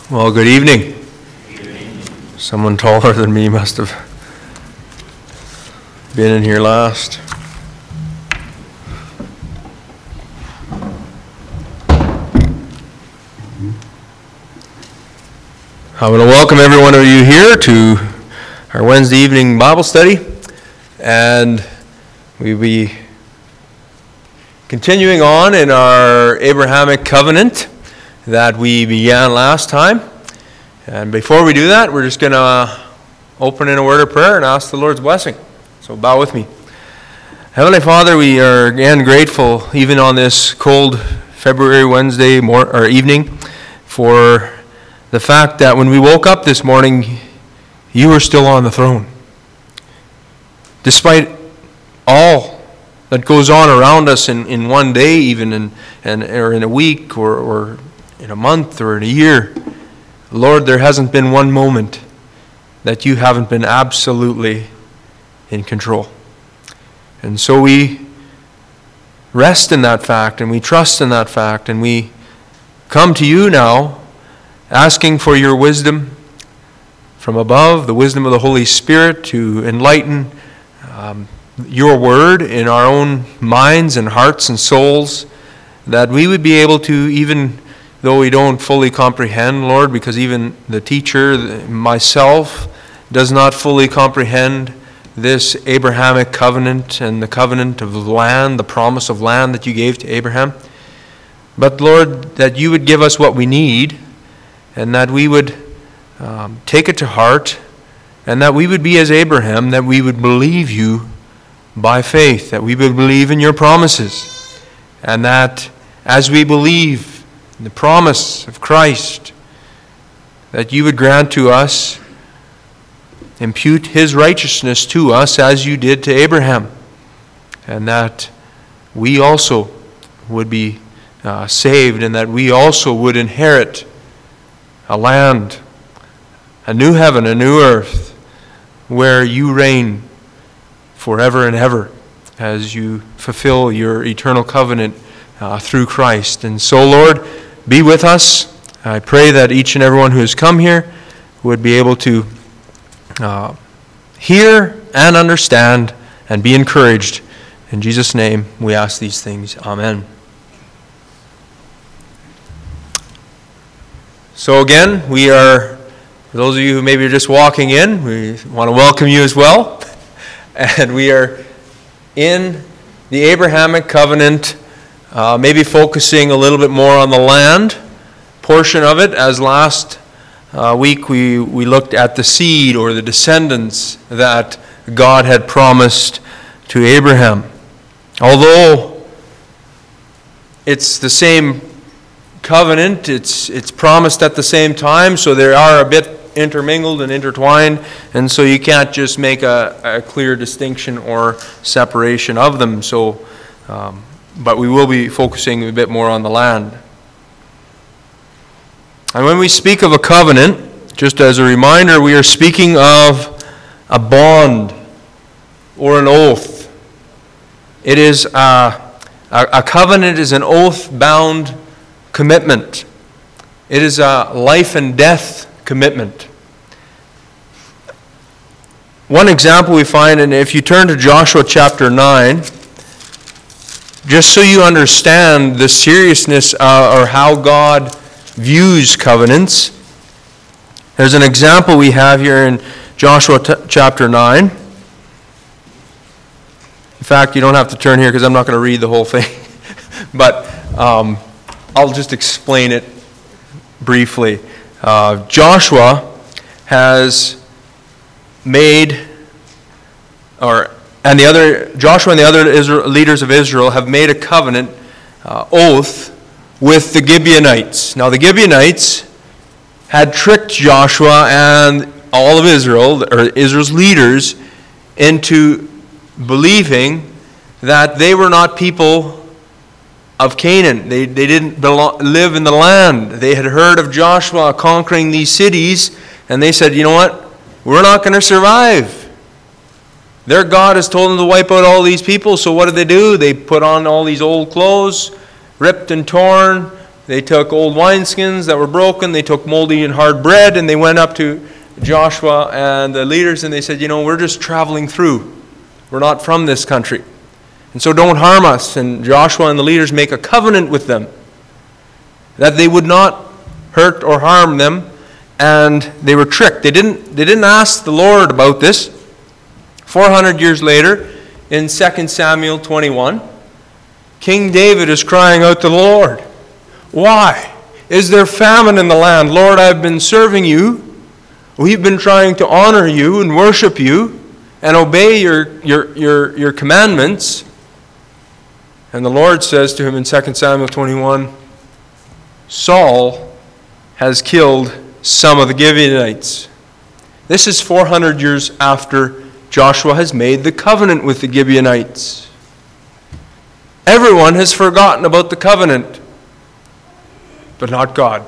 Well, good evening. Someone taller than me must have been in here last. I want to welcome every one of you here to our Wednesday evening Bible study, and we'll be continuing on in our Abrahamic covenant that we began last time. And before we do that, we're just going to open in a word of prayer and ask the Lord's blessing. So bow with me. Heavenly Father, we are again grateful, even on this cold February Wednesday evening, for the fact that when we woke up this morning, you were still on the throne. Despite all that goes on around us in one day, even or in a week, or in a month, or in a year, Lord, there hasn't been one moment that you haven't been absolutely in control. And so we rest in that fact, and we trust in that fact, and we come to you now asking for your wisdom from above, the wisdom of the Holy Spirit to enlighten your word in our own minds and hearts and souls, that we would be able to, even though we don't fully comprehend, Lord, because even the teacher, myself, does not fully comprehend this Abrahamic covenant and the covenant of land, the promise of land that you gave to Abraham. But Lord, that you would give us what we need, and that we would take it to heart, and that we would be as Abraham, that we would believe you by faith, that we would believe in your promises, and that as we believe in the promise of Christ, that you would grant to us, impute his righteousness to us as you did to Abraham, and that we also would be saved, and that we also would inherit a land, a new heaven, a new earth, where you reign forever and ever as you fulfill your eternal covenant through Christ. And so, Lord, be with us. I pray that each and everyone who has come here would be able to hear and understand and be encouraged. In Jesus' name, we ask these things. Amen. So again, we are, for those of you who maybe are just walking in, we want to welcome you as well. And we are in the Abrahamic covenant, maybe focusing a little bit more on the land portion of it, as last week we looked at the seed or the descendants that God had promised to Abraham. Although it's the same covenant, it's promised at the same time, so they are a bit intermingled and intertwined, and so you can't just make a clear distinction or separation of them. So but we will be focusing a bit more on the land. And when we speak of a covenant, just as a reminder, we are speaking of a bond or an oath. It is a covenant is an oath-bound commitment. It is a life and death commitment. One example we find, and if you turn to Joshua chapter 9, just so you understand the seriousness or how God views covenants, there's an example we have here in Joshua chapter 9. In fact, you don't have to turn here because I'm not going to read the whole thing. But I'll just explain it briefly. Joshua has made, Joshua and the other leaders of Israel have made a covenant oath with the Gibeonites. Now the Gibeonites had tricked Joshua and all of Israel, or Israel's leaders, into believing that they were not people of Canaan. They didn't live in the land. They had heard of Joshua conquering these cities, and they said, you know what? We're not going to survive. Their God has told them to wipe out all these people, so what do? They put on all these old clothes, ripped and torn, They took old wineskins that were broken. They took moldy and hard bread, and they went up to Joshua and the leaders, and they said, we're just traveling through. We're not from this country. And so don't harm us. And Joshua and the leaders make a covenant with them that they would not hurt or harm them, and they were tricked. They didn't ask the Lord about this. 400 years later, in 2 Samuel 21, King David is crying out to the Lord. Why? Is there famine in the land? Lord, I've been serving you. We've been trying to honor you and worship you and obey your commandments. And the Lord says to him in 2 Samuel 21, Saul has killed some of the Gibeonites. This is 400 years after Joshua has made the covenant with the Gibeonites. Everyone has forgotten about the covenant, but not God.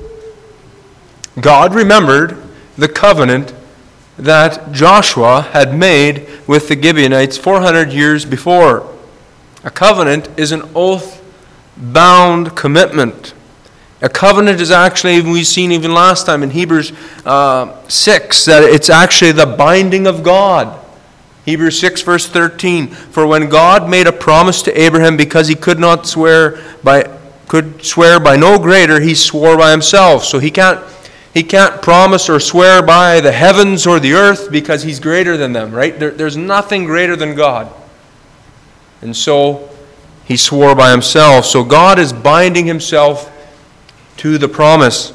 God remembered the covenant that Joshua had made with the Gibeonites 400 years before. A covenant is an oath-bound commitment. A covenant is actually, we've seen even last time in Hebrews 6, that it's actually the binding of God. Hebrews 6 verse 13, for when God made a promise to Abraham, because he could swear by no greater, he swore by himself. So he can't promise or swear by the heavens or the earth because he's greater than them, right? There's nothing greater than God. And so he swore by himself. So God is binding himself to the promise.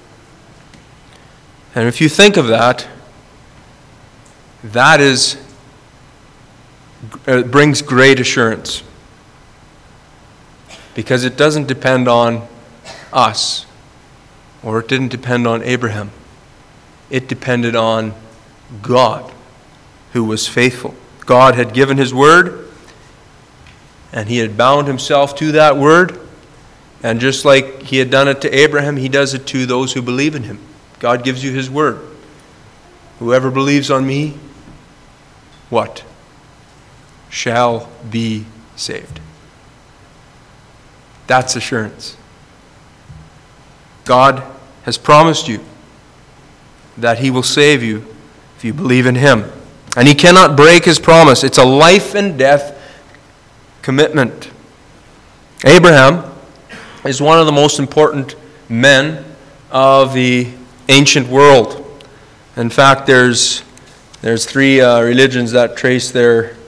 And if you think of that, it brings great assurance. Because it doesn't depend on us, or it didn't depend on Abraham. It depended on God, who was faithful. God had given his word, and he had bound himself to that word. And just like he had done it to Abraham, he does it to those who believe in him. God gives you his word. Whoever believes on me, what? Shall be saved. That's assurance. God has promised you that he will save you if you believe in him. And he cannot break his promise. It's a life and death commitment. Abraham is one of the most important men of the ancient world. In fact, there's three religions that trace their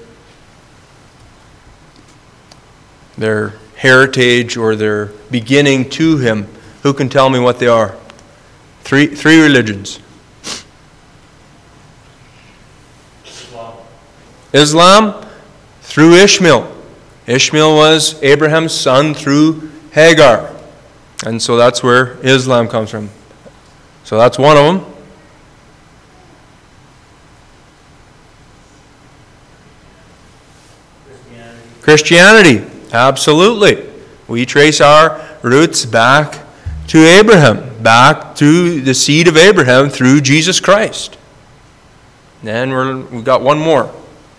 heritage or their beginning to him. Who can tell me what they are? Three religions. Islam through Ishmael. Ishmael was Abraham's son through Hagar. And so that's where Islam comes from. So that's one of them. Christianity. Absolutely. We trace our roots back to Abraham, back to the seed of Abraham through Jesus Christ. And we've got one more.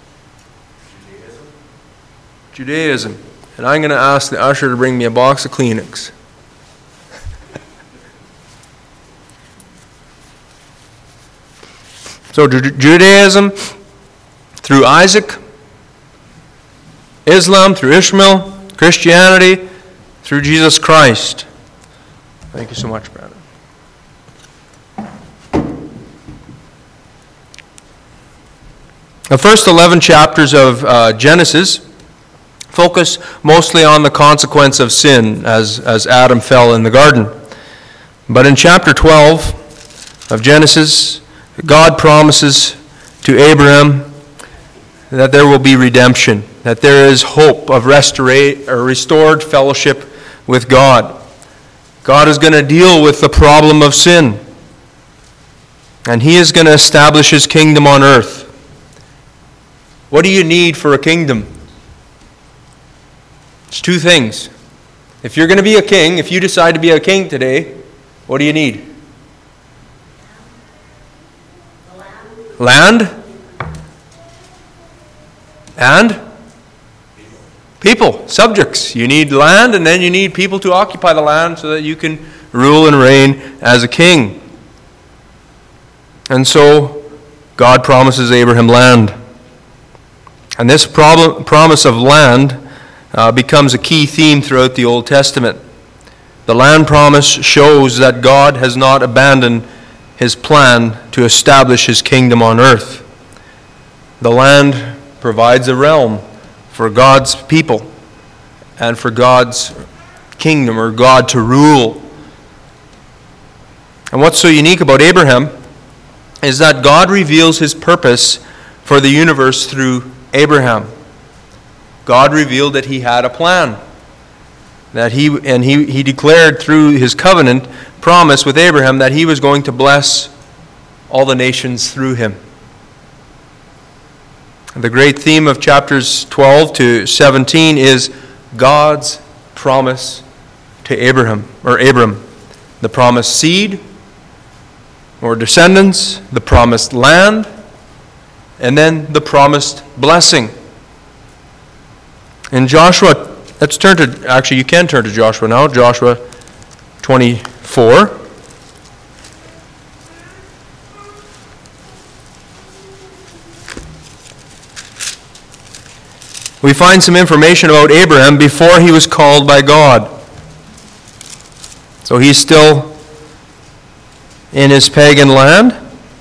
Judaism. And I'm going to ask the usher to bring me a box of Kleenex. So Judaism through Isaac, Islam through Ishmael, Christianity through Jesus Christ. Thank you so much, Brandon. The first 11 chapters of Genesis focus mostly on the consequence of sin as Adam fell in the garden. But in chapter 12 of Genesis, God promises to Abraham that there will be redemption, that there is hope of restored fellowship with God. God is going to deal with the problem of sin, and he is going to establish his kingdom on earth. What do you need for a kingdom? It's two things. If you're going to be a king, if you decide to be a king today, what do you need? Land? And? People, subjects. You need land, and then you need people to occupy the land so that you can rule and reign as a king. And so God promises Abraham land. And this promise of land becomes a key theme throughout the Old Testament. The land promise shows that God has not abandoned his plan to establish his kingdom on earth. The land provides a realm for God's people and for God's kingdom, or God to rule. And what's so unique about Abraham is that God reveals his purpose for the universe through Abraham. God revealed that he had a plan. That he declared through his covenant promise with Abraham that he was going to bless all the nations through him. The great theme of chapters 12 to 17 is God's promise to Abram. The promised seed or descendants, the promised land, and then the promised blessing. In Joshua, let's turn to, actually you can turn to Joshua now, Joshua 24. We find some information about Abraham before he was called by God. So he's still in his pagan land.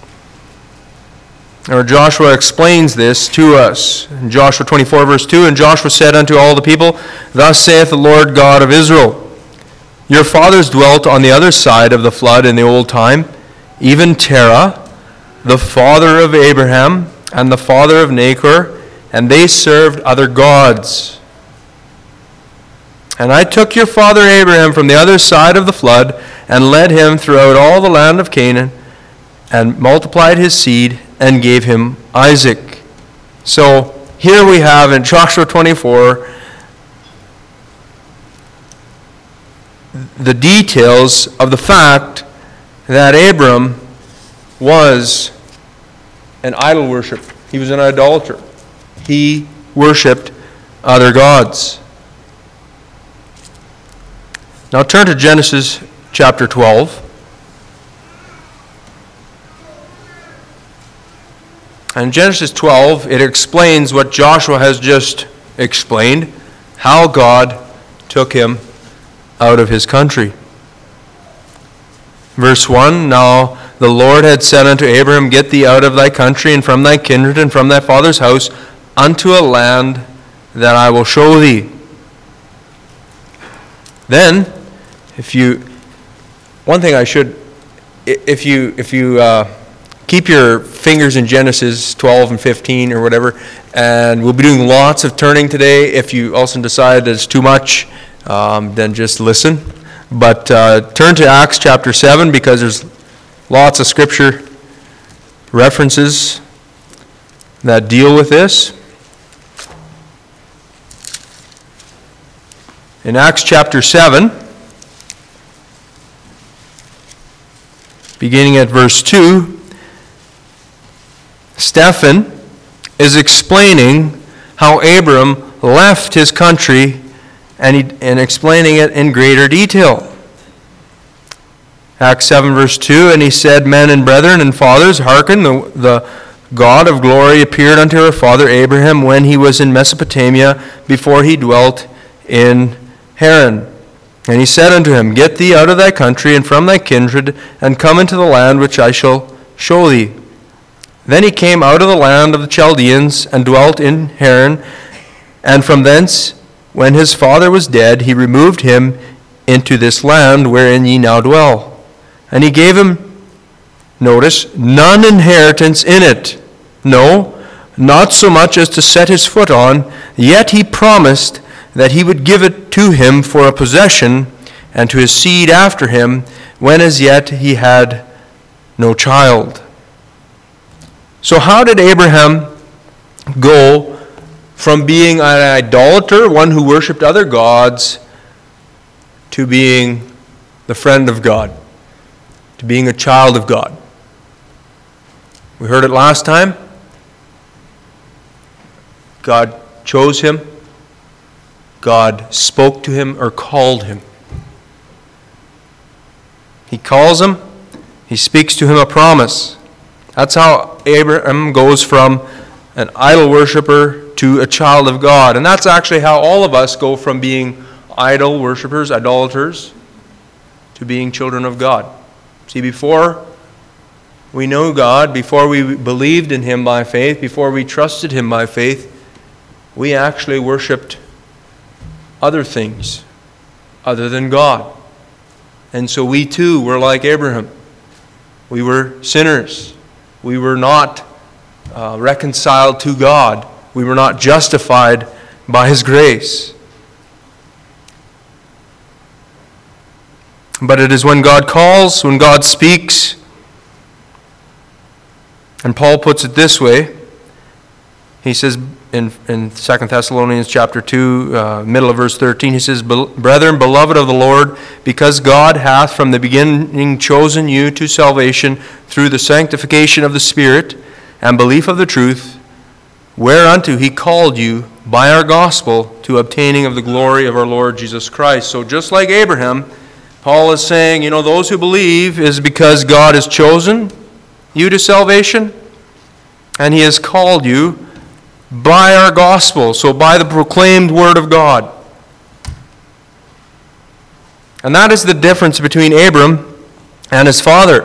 Or Joshua explains this to us. In Joshua 24 verse 2, and Joshua said unto all the people, Thus saith the Lord God of Israel, Your fathers dwelt on the other side of the flood in the old time, even Terah, the father of Abraham, and the father of Nachor, and they served other gods. And I took your father Abraham from the other side of the flood, and led him throughout all the land of Canaan, and multiplied his seed, and gave him Isaac. So here we have in Joshua 24 the details of the fact that Abram was an idol worshiper. He was an idolater. He worshipped other gods. Now turn to Genesis chapter 12. In Genesis 12, it explains what Joshua has just explained, how God took him out of his country. Verse 1, Now the Lord had said unto Abraham, Get thee out of thy country, and from thy kindred, and from thy father's house, unto a land that I will show thee. Then, if you keep your fingers in Genesis 12 and 15 or whatever, and we'll be doing lots of turning today. If you also decide that it's too much, then just listen. But turn to Acts chapter 7, because there's lots of scripture references that deal with this. In Acts chapter 7, beginning at verse 2, Stephen is explaining how Abram left his country and explaining it in greater detail. Acts 7 verse 2, And he said, Men and brethren and fathers, hearken, the God of glory appeared unto our father Abraham when he was in Mesopotamia, before he dwelt in Haran. And he said unto him, Get thee out of thy country and from thy kindred, and come into the land which I shall show thee. Then he came out of the land of the Chaldeans, and dwelt in Haran, and from thence, when his father was dead, he removed him into this land wherein ye now dwell. And he gave him, notice, none inheritance in it. No, not so much as to set his foot on, yet he promised that he would give it to him for a possession, and to his seed after him, when as yet he had no child. So how did Abraham go from being an idolater, one who worshipped other gods, to being the friend of God, to being a child of God? We heard it last time. God chose him God spoke to him or called him. He calls him, he speaks to him a promise. That's how Abraham goes from an idol worshiper to a child of God. And that's actually how all of us go from being idol worshipers, idolaters, to being children of God. See, before we know God, before we believed in him by faith, before we trusted him by faith, we actually worshipped other things other than God. And so we too were like Abraham. We were sinners. We were not reconciled to God. We were not justified by his grace. But it is when God calls, when God speaks, and Paul puts it this way. He says in 2 Thessalonians chapter 2, middle of verse 13, he says, "Brethren, beloved of the Lord, because God hath from the beginning chosen you to salvation through the sanctification of the Spirit and belief of the truth, whereunto he called you by our gospel to obtaining of the glory of our Lord Jesus Christ." So just like Abraham, Paul is saying, those who believe is because God has chosen you to salvation, and he has called you by our gospel, so by the proclaimed word of God. And that is the difference between Abram and his father.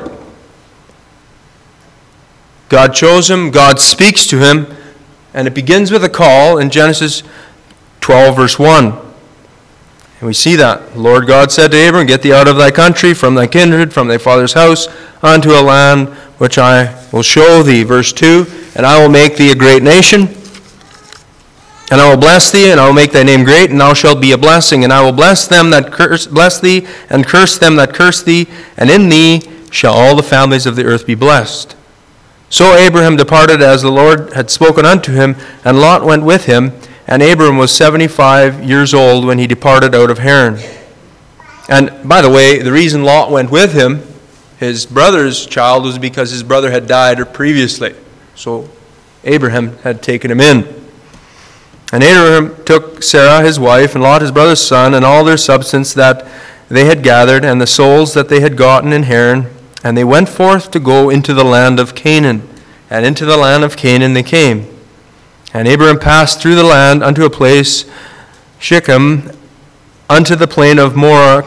God chose him, God speaks to him, and it begins with a call in Genesis 12, verse 1. And we see that. The Lord God said to Abram, "Get thee out of thy country, from thy kindred, from thy father's house, unto a land which I will show thee." Verse 2, "And I will make thee a great nation, and I will bless thee, and I will make thy name great, and thou shalt be a blessing. And I will bless them that bless thee, and curse them that curse thee, and in thee shall all the families of the earth be blessed." So Abraham departed as the Lord had spoken unto him, and Lot went with him. And Abram was 75 years old when he departed out of Haran. And by the way, the reason Lot went with him, his brother's child, was because his brother had died previously. So Abraham had taken him in. And Abraham took Sarah his wife, and Lot his brother's son, and all their substance that they had gathered, and the souls that they had gotten in Haran, and they went forth to go into the land of Canaan. And into the land of Canaan they came. And Abraham passed through the land unto a place, Shechem, unto the plain of Moreh,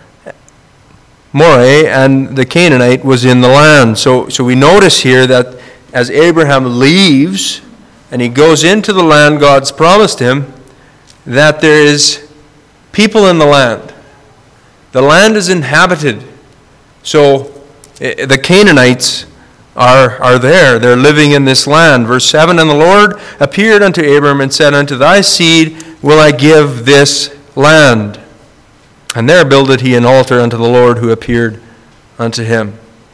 and the Canaanite was in the land. So we notice here that as Abraham leaves and he goes into the land God's promised him, that there is people in the land. The land is inhabited. So the Canaanites are there. They're living in this land. Verse 7, "And the Lord appeared unto Abram and said, Unto thy seed will I give this land. And there builded he an altar unto the Lord who appeared unto him."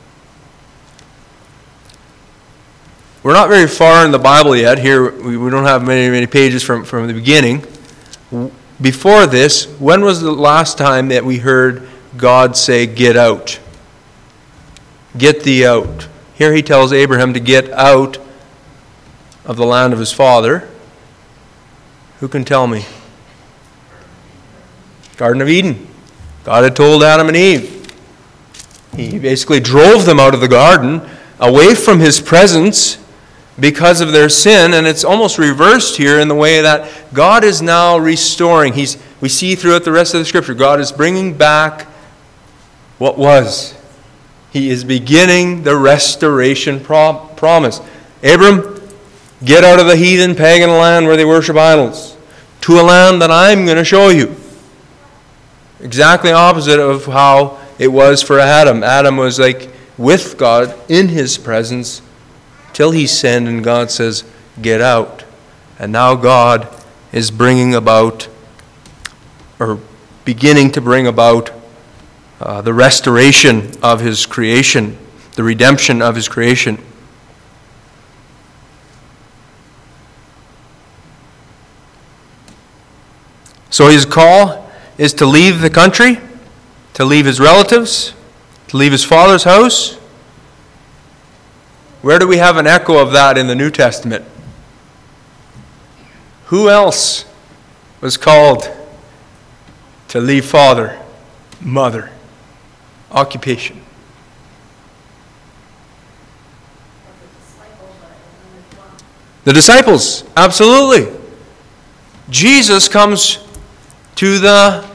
We're not very far in the Bible yet. Here we don't have many pages from the beginning. Before this, when was the last time that we heard God say, "Get out"? Get thee out. Here he tells Abraham to get out of the land of his father. Who can tell me? Garden of Eden. God had told Adam and Eve. He basically drove them out of the garden, away from his presence because of their sin, and it's almost reversed here in the way that God is now restoring. We see throughout the rest of the Scripture, God is bringing back what was. He is beginning the restoration promise. Abram, get out of the heathen pagan land where they worship idols to a land that I'm going to show you. Exactly opposite of how it was for Adam. Adam was like with God in his presence till he sinned, and God says, "Get out." And now God is bringing about, or beginning to bring about, the restoration of his creation, the redemption of his creation. So his call is to leave the country, to leave his relatives, to leave his father's house. Where do we have an echo of that in the New Testament? Who else was called to leave father, mother, occupation. The disciples, absolutely. Jesus comes to the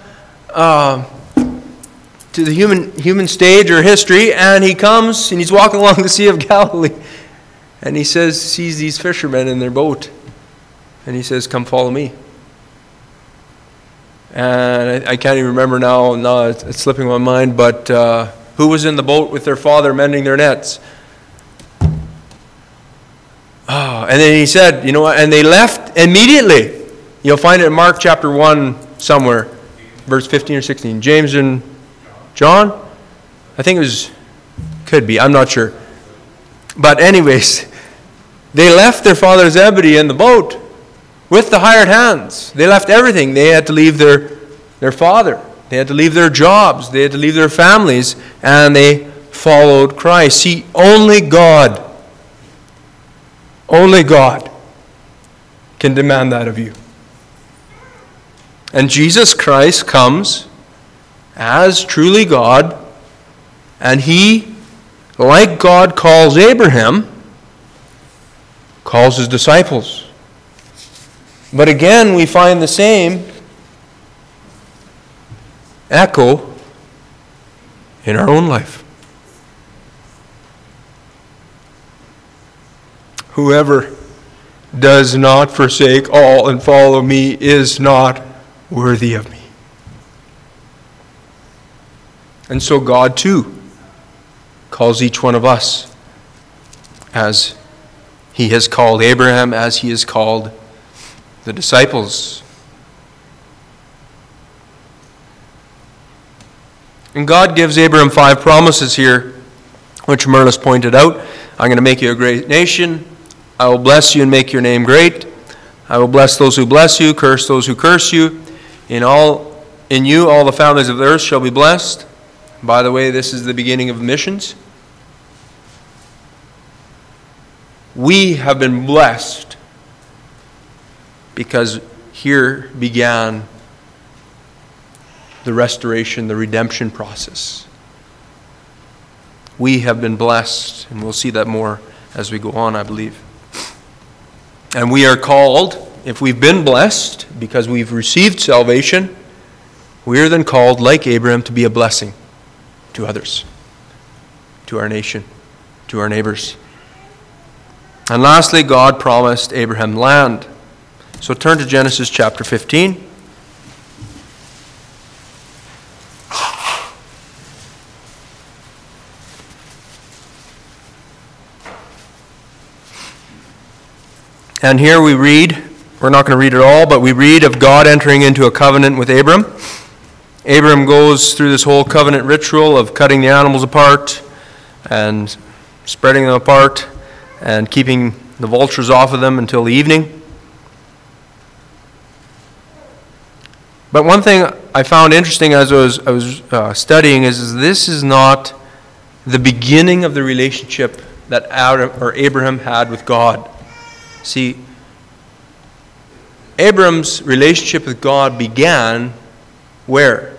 human stage or history, and he comes and he's walking along the Sea of Galilee, and he sees these fishermen in their boat, and he says, "Come follow me." And I can't even remember now. No, it's slipping my mind. But who was in the boat with their father mending their nets? Oh, and then he said, you know what? And they left immediately. You'll find it in Mark chapter 1 somewhere, verse 15 or 16. James and John? I think it was, could be, I'm not sure. But anyways, they left their father Zebedee in the boat with the hired hands. They left everything. They had to leave their father. They had to leave their jobs. They had to leave their families. And they followed Christ. See, only God can demand that of you. And Jesus Christ comes as truly God, and he, like God calls Abraham, calls his disciples. But again, we find the same echo in our own life. Whoever does not forsake all and follow me is not worthy of me. And so God too calls each one of us as he has called Abraham, as he has called the disciples. And God gives Abraham 5 promises here, which Merlis pointed out. I'm going to make you a great nation. I will bless you and make your name great. I will bless those who bless you, curse those who curse you. In you all the families of the earth shall be blessed. By the way, this is the beginning of missions. We have been blessed because here began the restoration, the redemption process. We have been blessed, and we'll see that more as we go on, I believe. And we are called, if we've been blessed because we've received salvation, we are then called, like Abraham, to be a blessing to others, to our nation, to our neighbors. And lastly, God promised Abraham land. So turn to Genesis chapter 15. And here we read, we're not going to read it all, but we read of God entering into a covenant with Abram. Abram goes through this whole covenant ritual of cutting the animals apart and spreading them apart and keeping the vultures off of them until the evening. But one thing I found interesting as I was studying is this is not the beginning of the relationship that Abraham had with God. See, Abram's relationship with God began where?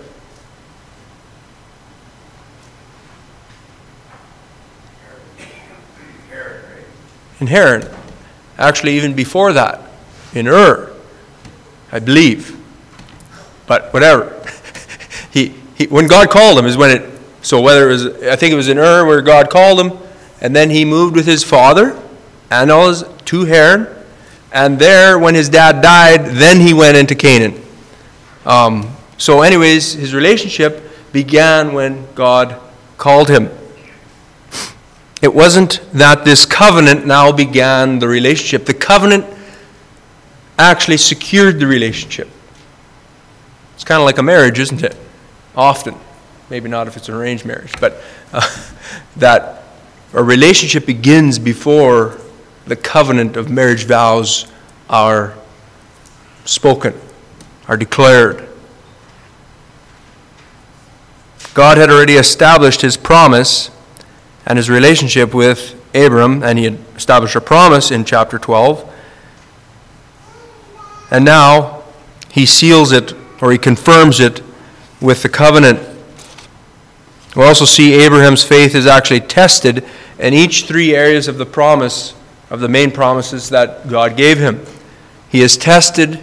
In Haran. Actually, even before that, in Ur, I believe. But whatever. When God called him is when it. So whether it was, I think it was in Ur where God called him, and then he moved with his father and all his to Haran, and there, when his dad died, then he went into Canaan. So anyways, his relationship began when God called him. It wasn't that this covenant now began the relationship. The covenant actually secured the relationship. It's kind of like a marriage, isn't it? Often. Maybe not if it's an arranged marriage, but that a relationship begins before the covenant of marriage vows are spoken, are declared. God had already established his promise and his relationship with Abram, and he had established a promise in chapter 12. And now he seals it, or he confirms it with the covenant. We also see Abraham's faith is actually tested in each three areas of the promise, of the main promises that God gave him. He is tested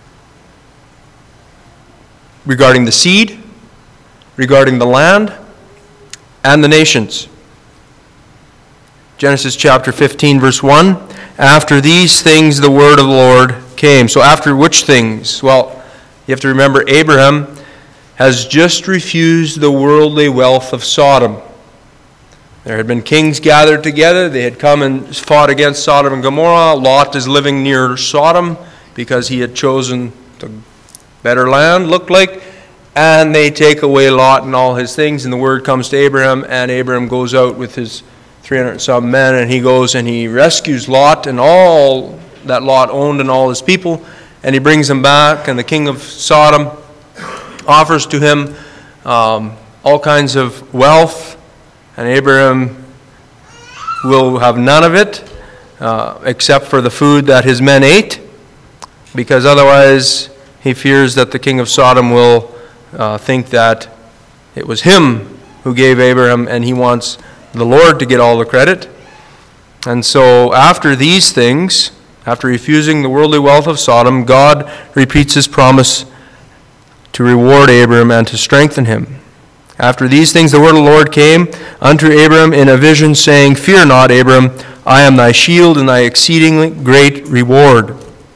regarding the seed, regarding the land, and the nations. Genesis chapter 15, verse 1, after these things the word of the Lord came. So after which things? Well, you have to remember Abraham has just refused the worldly wealth of Sodom. There had been kings gathered together. They had come and fought against Sodom and Gomorrah. Lot is living near Sodom because he had chosen the better land, looked like. And they take away Lot and all his things. And the word comes to Abraham. And Abraham goes out with his 300 and some men. And he goes and he rescues Lot and all that Lot owned and all his people. And he brings them back. And the king of Sodom offers to him all kinds of wealth. And Abraham will have none of it except for the food that his men ate, because otherwise he fears that the king of Sodom will think that it was him who gave Abraham, and he wants the Lord to get all the credit. And so after these things, after refusing the worldly wealth of Sodom, God repeats his promise to reward Abraham and to strengthen him. After these things the word of the Lord came unto Abram in a vision, saying, Fear not, Abram, I am thy shield and thy exceedingly great reward.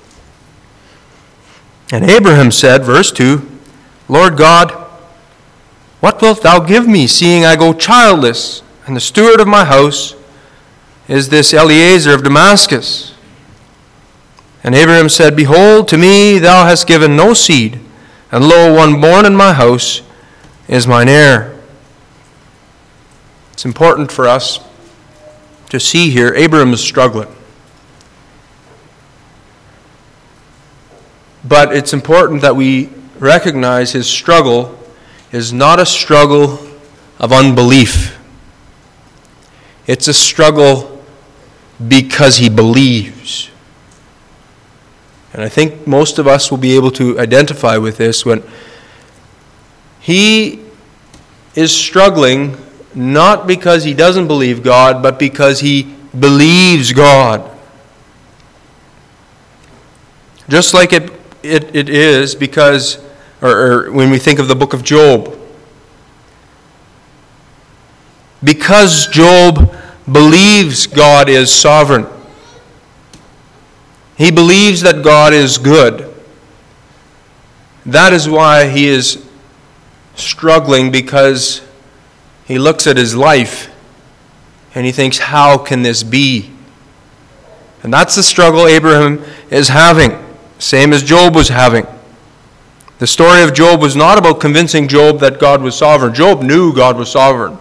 And Abraham said, verse 2, Lord God, what wilt thou give me, seeing I go childless, and the steward of my house is this Eliezer of Damascus? And Abraham said, Behold, to me thou hast given no seed, and lo, one born in my house is mine heir. It's important for us to see here, Abraham is struggling. But it's important that we recognize his struggle is not a struggle of unbelief. It's a struggle because he believes. And I think most of us will be able to identify with this when he is struggling not because he doesn't believe God, but because he believes God. Just like it is because, or when we think of the book of Job, because Job believes God is sovereign. He believes that God is good. That is why he is struggling, because he looks at his life and he thinks, how can this be? And that's the struggle Abraham is having, same as Job was having. The story of Job was not about convincing Job that God was sovereign. Job knew God was sovereign.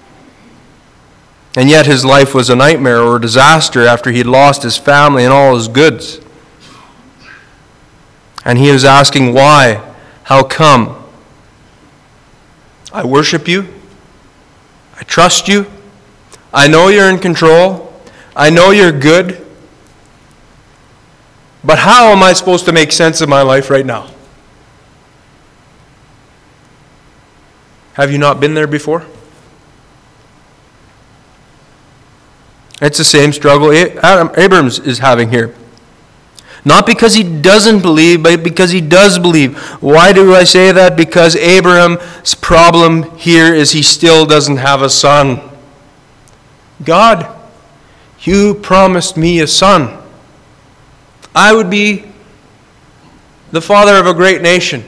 And yet his life was a nightmare or a disaster after he'd lost his family and all his goods. And he was asking, why? How come? I worship you. I trust you. I know you're in control. I know you're good. But how am I supposed to make sense of my life right now? Have you not been there before? It's the same struggle Abraham is having here. Not because he doesn't believe, but because he does believe. Why do I say that? Because Abraham's problem here is he still doesn't have a son. God, you promised me a son. I would be the father of a great nation.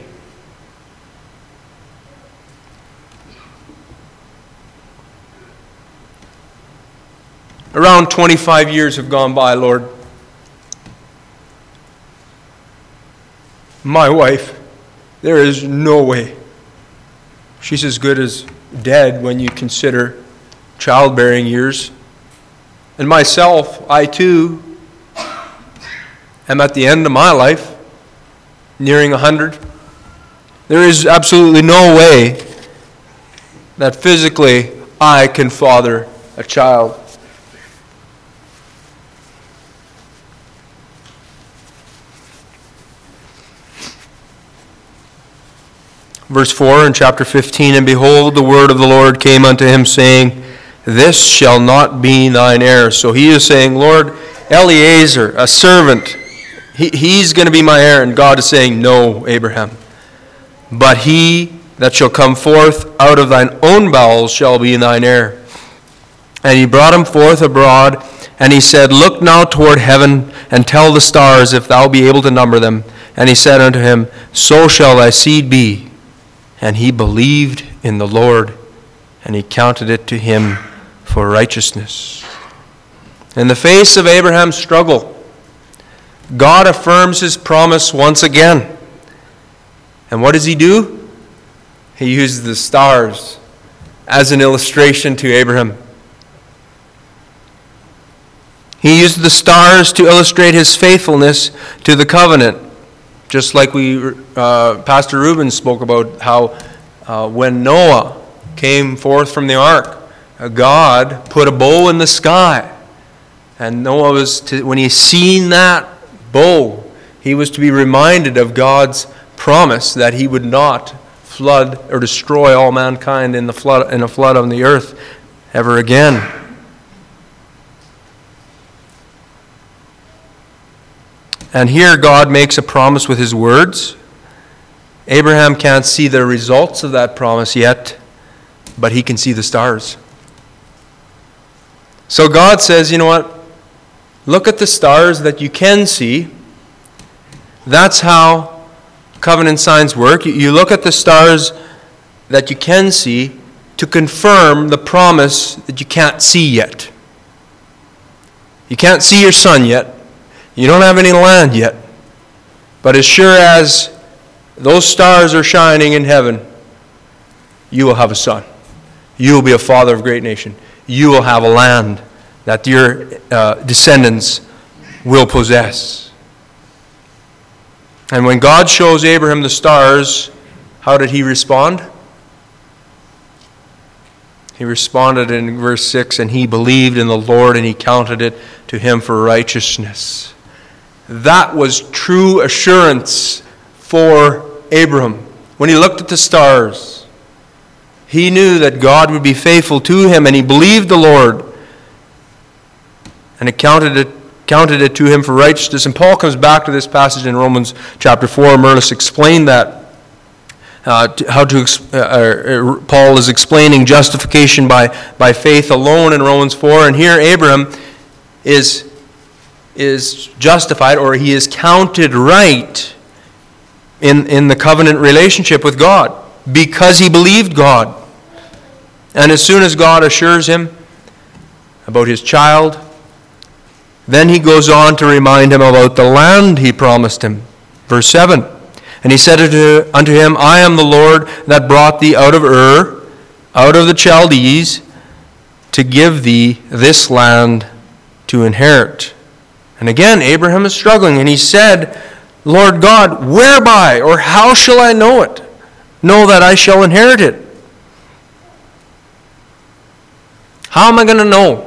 Around 25 years have gone by, Lord. My wife, there is no way. She's as good as dead when you consider childbearing years. And myself, I too am at the end of my life, nearing 100. There is absolutely no way that physically I can father a child. verse 4 in chapter 15, "And behold, the word of the Lord came unto him, saying, This shall not be thine heir." So he is saying, Lord, Eliezer, a servant, he's going to be my heir. And God is saying, no, Abraham. But he that shall come forth out of thine own bowels shall be thine heir. And he brought him forth abroad, and he said, Look now toward heaven, and tell the stars, if thou be able to number them. And he said unto him, So shall thy seed be. And he believed in the Lord, and he counted it to him for righteousness. In the face of Abraham's struggle, God affirms his promise once again. And what does he do? He uses the stars as an illustration to Abraham. He used the stars to illustrate his faithfulness to the covenant. Just like Pastor Reuben spoke about how when Noah came forth from the ark, God put a bow in the sky. And Noah when he seen that bow, he was to be reminded of God's promise that he would not flood or destroy all mankind in a flood on the earth ever again. And here God makes a promise with his words. Abraham can't see the results of that promise yet, but he can see the stars. So God says, you know what? Look at the stars that you can see. That's how covenant signs work. You look at the stars that you can see to confirm the promise that you can't see yet. You can't see your son yet. You don't have any land yet. But as sure as those stars are shining in heaven, you will have a son. You will be a father of a great nation. You will have a land that your descendants will possess. And when God shows Abraham the stars, how did he respond? He responded in verse 6, and he believed in the Lord, and he counted it to him for righteousness. That was true assurance for Abram. When he looked at the stars, he knew that God would be faithful to him, and he believed the Lord, and it counted it to him for righteousness. And Paul comes back to this passage in Romans chapter 4. Merlis explained that. Paul is explaining justification by faith alone in Romans 4. And here Abraham is justified, or he is counted right in the covenant relationship with God because he believed God. And as soon as God assures him about his child, then he goes on to remind him about the land he promised him. Verse 7, "And he said unto him, I am the Lord that brought thee out of Ur, out of the Chaldees, to give thee this land to inherit." And again, Abraham is struggling, and he said, "Lord God, whereby or how shall I know it? Know that I shall inherit it." How am I going to know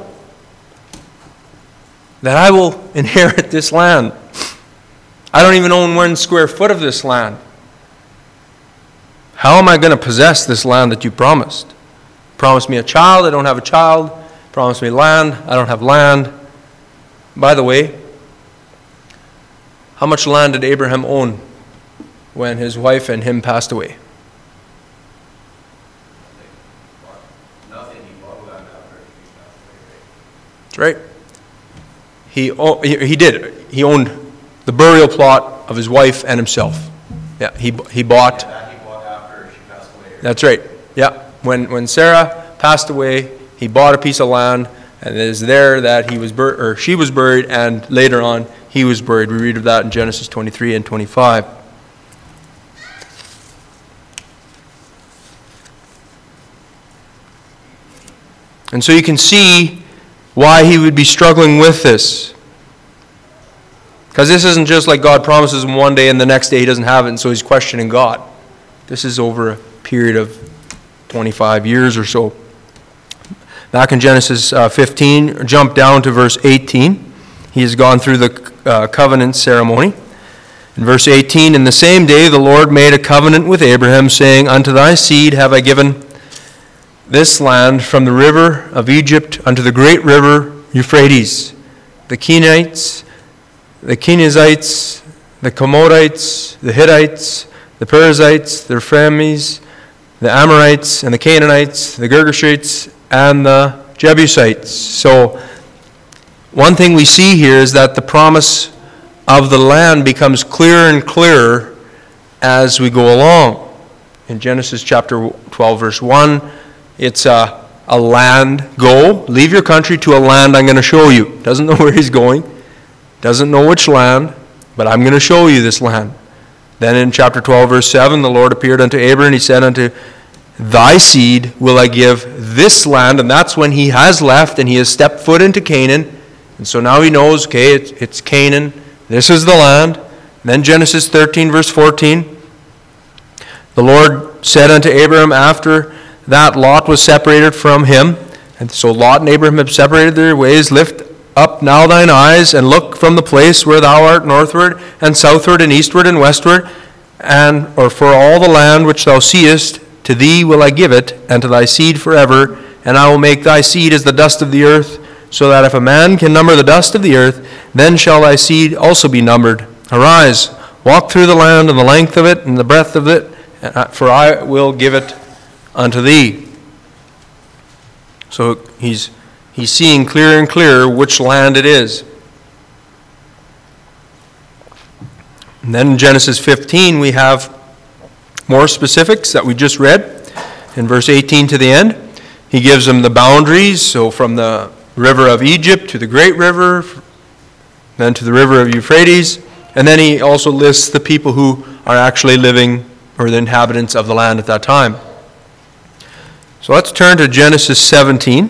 that I will inherit this land? I don't even own 1 square foot of this land. How am I going to possess this land that you promised? Promised me a child, I don't have a child. Promised me land, I don't have land. By the way, how much land did Abraham own when his wife and him passed away? Nothing. He bought land after he passed away. That's right. He did. He owned the burial plot of his wife and himself. Yeah, he bought. That he bought after she passed away. That's right. Yeah, when Sarah passed away, he bought a piece of land, and it is there that she was buried, and later on he was buried. We read of that in Genesis 23 and 25. And so you can see why he would be struggling with this. Because this isn't just like God promises him one day and the next day he doesn't have it, and so he's questioning God. This is over a period of 25 years or so. Back in Genesis 15, jump down to verse 18. He has gone through the covenant ceremony. In verse 18, in the same day the Lord made a covenant with Abraham, saying, unto thy seed have I given this land from the river of Egypt unto the great river Euphrates, the Kenites, the Kenizzites, the Commodites, the Hittites, the Perizzites, the Rephaims, the Amorites, and the Canaanites, the Girgashites, and the Jebusites. So, one thing we see here is that the promise of the land becomes clearer and clearer as we go along. In Genesis chapter 12, verse 1, it's a land. Go, leave your country to a land I'm going to show you. Doesn't know where he's going, doesn't know which land, but I'm going to show you this land. Then in chapter 12, verse 7, the Lord appeared unto Abraham, and he said unto thy seed will I give this land, and that's when he has left and he has stepped foot into Canaan. And so now he knows, okay, it's Canaan. This is the land. And then Genesis 13, verse 14. The Lord said unto Abraham after that Lot was separated from him. And so Lot and Abraham have separated their ways. Lift up now thine eyes, and look from the place where thou art northward, and southward, and eastward, and westward, or for all the land which thou seest, to thee will I give it, and to thy seed forever, and I will make thy seed as the dust of the earth, so that if a man can number the dust of the earth, then shall thy seed also be numbered. Arise, walk through the land, and the length of it, and the breadth of it, for I will give it unto thee. So he's seeing clearer and clearer which land it is. And then in Genesis 15 we have more specifics that we just read. In verse 18 to the end, he gives them the boundaries, so from the river of Egypt to the great river, then to the river of Euphrates, and then he also lists the people who are actually living, or the inhabitants of the land at that time. So let's turn to Genesis 17.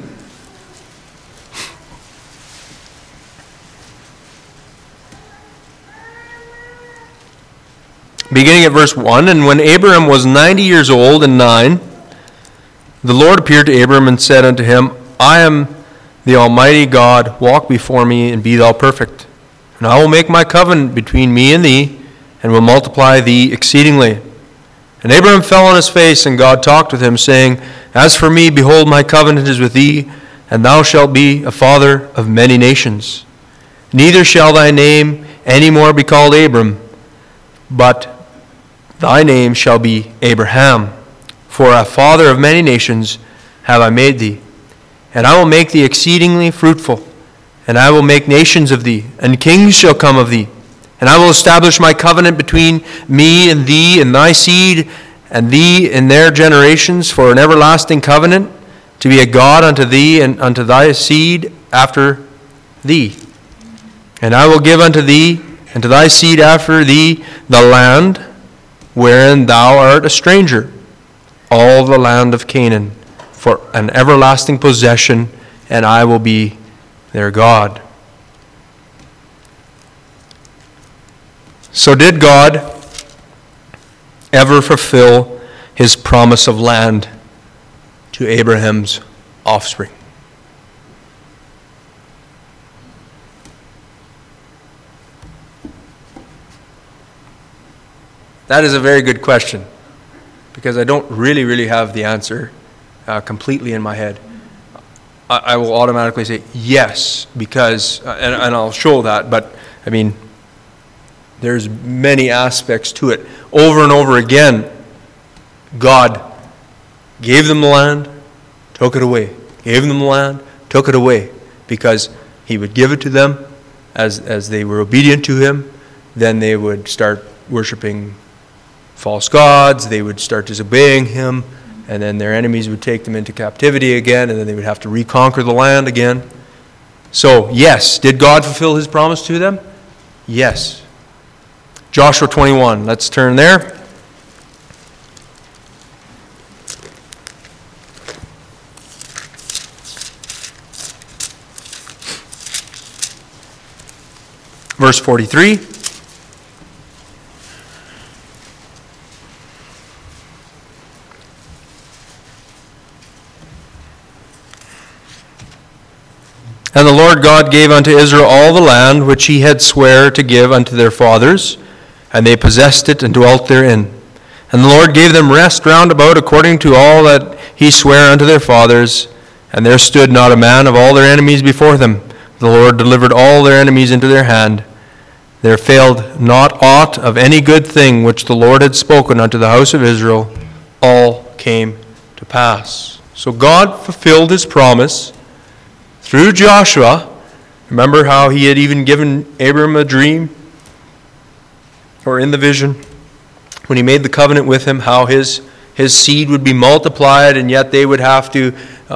Beginning at verse 1, and when Abraham was 90 years old and 9, the Lord appeared to Abraham and said unto him, I am the Almighty God, walk before me and be thou perfect. And I will make my covenant between me and thee, and will multiply thee exceedingly. And Abraham fell on his face, and God talked with him, saying, As for me, behold, my covenant is with thee, and thou shalt be a father of many nations. Neither shall thy name any more be called Abram, but thy name shall be Abraham. For a father of many nations have I made thee. And I will make thee exceedingly fruitful, and I will make nations of thee, and kings shall come of thee. And I will establish my covenant between me and thee and thy seed, and thee and their generations, for an everlasting covenant, to be a God unto thee and unto thy seed after thee. And I will give unto thee and to thy seed after thee the land wherein thou art a stranger, all the land of Canaan, for an everlasting possession, and I will be their God. So did God ever fulfill his promise of land to Abraham's offspring? That is a very good question, because I don't really have the answer completely in my head. I will automatically say yes, because, and I'll show that, but I mean, there's many aspects to it. Over and over again, God gave them the land, took it away. Gave them the land, took it away, because he would give it to them as they were obedient to him. Then they would start worshiping false gods, they would start disobeying him, and then their enemies would take them into captivity again, and then they would have to reconquer the land again. So, yes, did God fulfill his promise to them? Yes. Joshua 21, let's turn there. Verse 43. And the Lord God gave unto Israel all the land which he had sware to give unto their fathers, and they possessed it and dwelt therein. And the Lord gave them rest round about according to all that he sware unto their fathers. And there stood not a man of all their enemies before them. The Lord delivered all their enemies into their hand. There failed not aught of any good thing which the Lord had spoken unto the house of Israel. All came to pass. So God fulfilled his promise through Joshua. Remember how he had even given Abram a dream, or in the vision, when he made the covenant with him, how his seed would be multiplied, and yet they would have to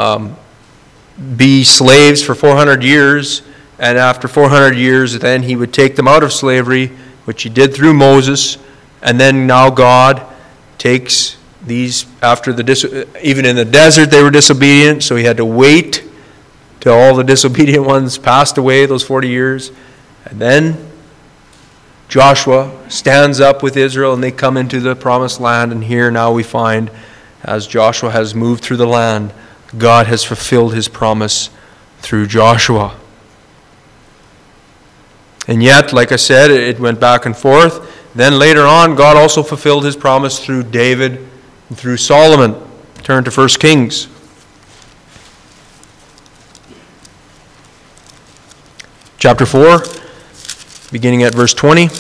be slaves for 400 years. And after 400 years, then he would take them out of slavery, which he did through Moses. And then now God takes these, after even in the desert they were disobedient, so he had to wait till all the disobedient ones passed away, those 40 years. And then Joshua stands up with Israel, and they come into the promised land. And here now we find, as Joshua has moved through the land, God has fulfilled his promise through Joshua. And yet, like I said, it went back and forth. Then later on, God also fulfilled his promise through David and through Solomon. Turn to 1 Kings. Chapter 4, beginning at verse 20.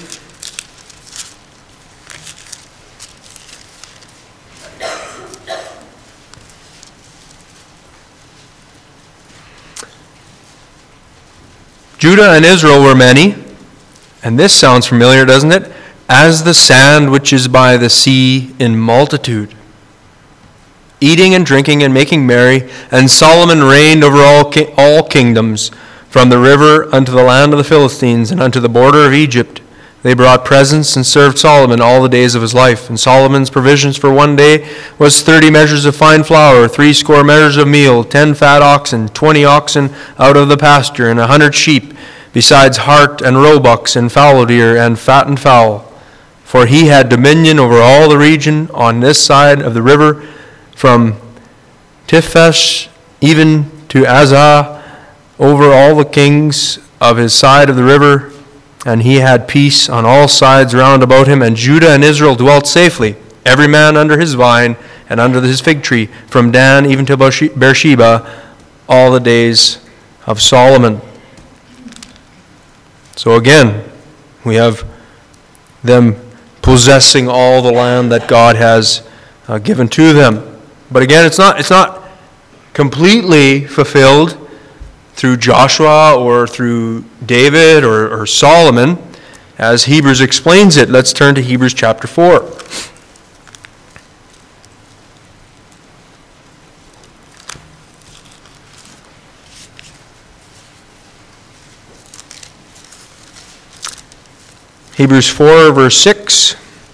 Judah and Israel were many, and this sounds familiar, doesn't it? As the sand which is by the sea in multitude, eating and drinking and making merry. And Solomon reigned over all kingdoms, from the river unto the land of the Philistines, and unto the border of Egypt. They brought presents and served Solomon all the days of his life. And Solomon's provisions for one day was 30 measures of fine flour, 80 measures of meal, 10 fat oxen, 20 oxen out of the pasture, and 100 sheep, besides hart and roebucks and fallow deer and fattened fowl. For he had dominion over all the region on this side of the river, from Tifesh even to Azah, over all the kings of his side of the river. And he had peace on all sides round about him, and Judah and Israel dwelt safely, every man under his vine and under his fig tree, from Dan even to Beersheba, all the days of Solomon. So again, we have them possessing all the land that God has given to them. But again, it's not completely fulfilled through Joshua or through David or Solomon, as Hebrews explains it. Let's turn to Hebrews chapter 4. Hebrews 4, verse 6.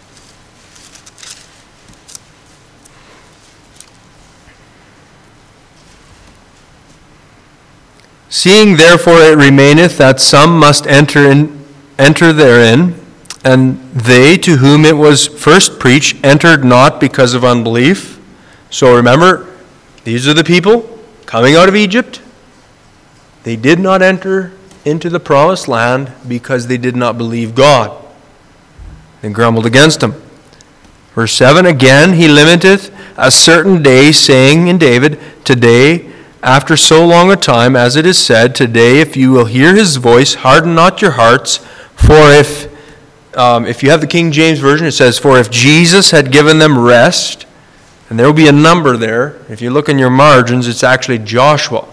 Seeing therefore it remaineth that some must enter therein, and they to whom it was first preached entered not because of unbelief. So remember, these are the people coming out of Egypt. They did not enter into the promised land because they did not believe God. They grumbled against him. Verse 7, again he limiteth a certain day, saying in David, today, after so long a time, as it is said, today, if you will hear his voice, harden not your hearts. For if you have the King James Version, it says, for if Jesus had given them rest, and there will be a number there. If you look in your margins, it's actually Joshua.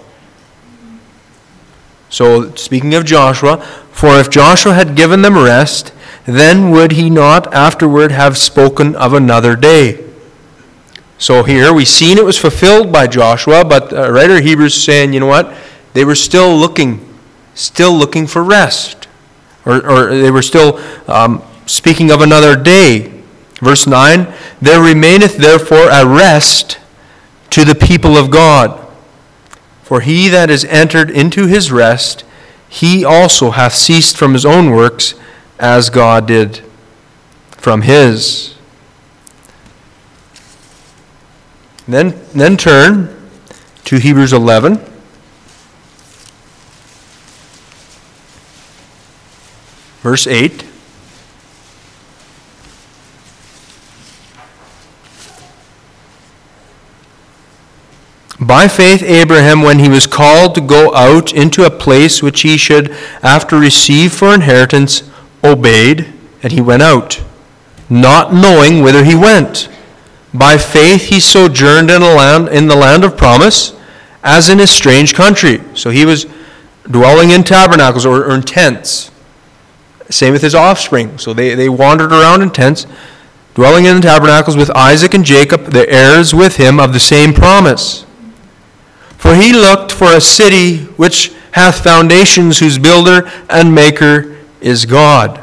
So, speaking of Joshua, for if Joshua had given them rest, then would he not afterward have spoken of another day? So here we've seen it was fulfilled by Joshua, but the writer of Hebrews is saying, you know what? They were still looking for rest. Or they were still speaking of another day. Verse 9, there remaineth therefore a rest to the people of God. For he that is entered into his rest, he also hath ceased from his own works, as God did from his. Then turn to Hebrews 11. Verse 8. By faith Abraham, when he was called to go out into a place which he should after receive for inheritance, obeyed, and he went out, not knowing whither he went. By faith he sojourned in the land of promise, as in a strange country. So he was dwelling in tabernacles or in tents. Same with his offspring. So they wandered around in tents, dwelling in the tabernacles with Isaac and Jacob, the heirs with him of the same promise. For he looked for a city which hath foundations, whose builder and maker is God.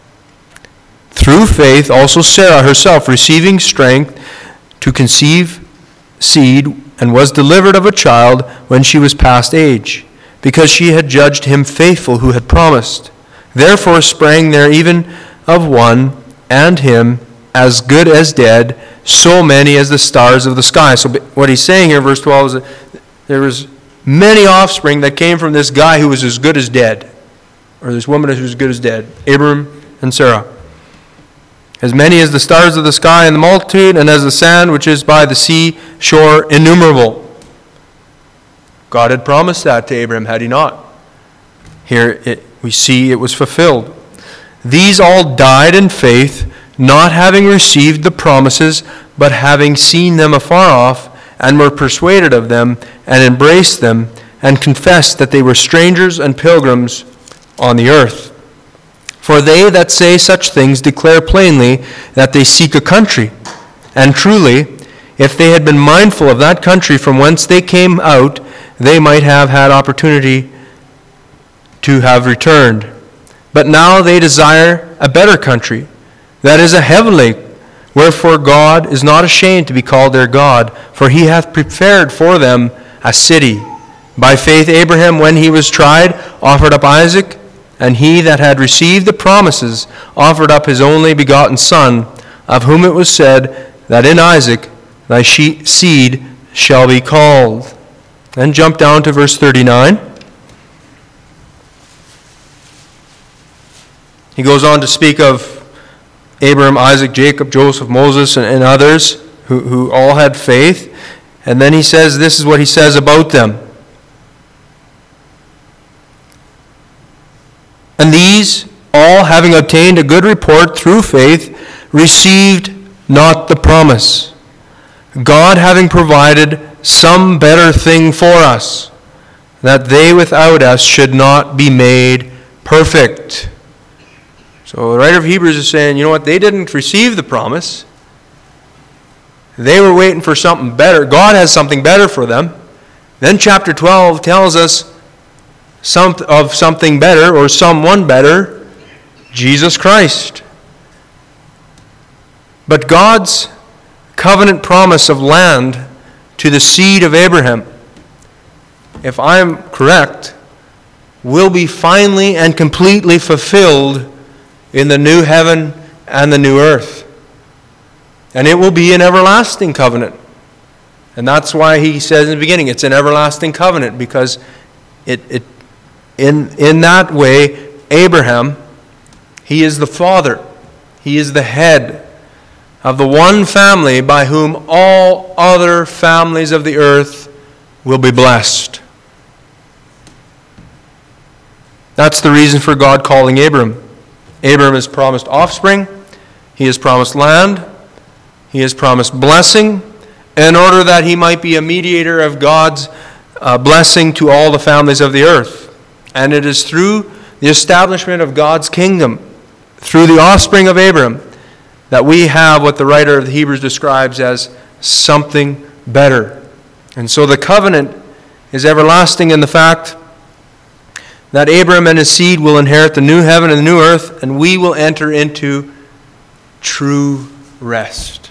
Through faith also Sarah herself, receiving strength to conceive seed, and was delivered of a child when she was past age, because she had judged him faithful who had promised. Therefore sprang there even of one, and him, as good as dead, so many as the stars of the sky. So what he's saying here, verse 12, is that there was many offspring that came from this guy who was as good as dead, or this woman who was as good as dead, Abram and Sarah. As many as the stars of the sky in the multitude, and as the sand which is by the sea shore innumerable. God had promised that to Abraham, had he not? Here we see it was fulfilled. These all died in faith, not having received the promises, but having seen them afar off, and were persuaded of them, and embraced them, and confessed that they were strangers and pilgrims on the earth. For they that say such things declare plainly that they seek a country. And truly, if they had been mindful of that country from whence they came out, they might have had opportunity to have returned. But now they desire a better country, that is a heavenly. Wherefore God is not ashamed to be called their God, for he hath prepared for them a city. By faith Abraham, when he was tried, offered up Isaac, and he that had received the promises offered up his only begotten son, of whom it was said that in Isaac thy seed shall be called. Then jump down to verse 39. He goes on to speak of Abraham, Isaac, Jacob, Joseph, Moses, and others who all had faith. And then he says, this is what he says about them. And these, all having obtained a good report through faith, received not the promise, God having provided some better thing for us, that they without us should not be made perfect. So the writer of Hebrews is saying, you know what, they didn't receive the promise. They were waiting for something better. God has something better for them. Then chapter 12 tells us of something better, or someone better, Jesus Christ. But God's covenant promise of land to the seed of Abraham, if I'm correct, will be finally and completely fulfilled in the new heaven and the new earth. And it will be an everlasting covenant. And that's why he says in the beginning, it's an everlasting covenant, because in that way, Abraham, he is the father, he is the head of the one family by whom all other families of the earth will be blessed. That's the reason for God calling Abram. Abram has promised offspring, he has promised land, he has promised blessing, in order that he might be a mediator of God's blessing to all the families of the earth. And it is through the establishment of God's kingdom, through the offspring of Abram, that we have what the writer of the Hebrews describes as something better. And so the covenant is everlasting in the fact that Abram and his seed will inherit the new heaven and the new earth, and we will enter into true rest.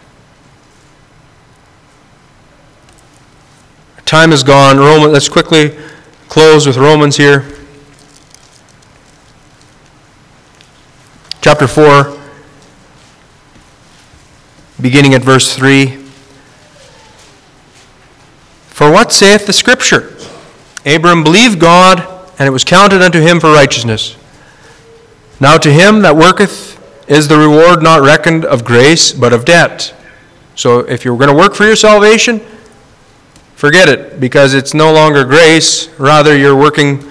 Our time is gone. Let's quickly close with Romans here. Chapter 4, beginning at verse 3. For what saith the Scripture? Abram believed God, and it was counted unto him for righteousness. Now to him that worketh is the reward not reckoned of grace, but of debt. So if you're going to work for your salvation, forget it, because it's no longer grace, rather you're working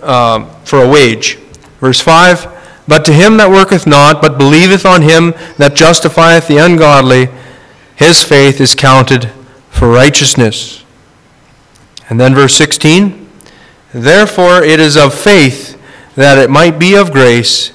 for a wage. Verse 5, but to him that worketh not, but believeth on him that justifieth the ungodly, his faith is counted for righteousness. And then verse 16, therefore it is of faith that it might be of grace,